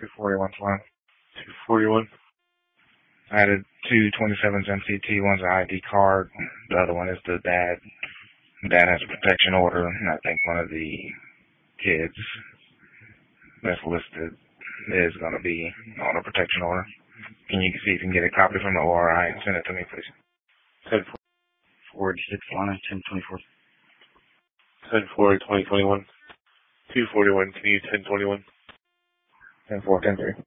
241's one. 241. I added two 27s MCT. One's an ID card. The other one is the dad. Dad has a protection order, and I think one of the kids that's listed is going to be on a protection order. Can you see if you can get a copy from the ORI and send it to me, please? 10-4. line 1024. 10-4-2021. 241. Can you 10-21? 10-4, 10-3.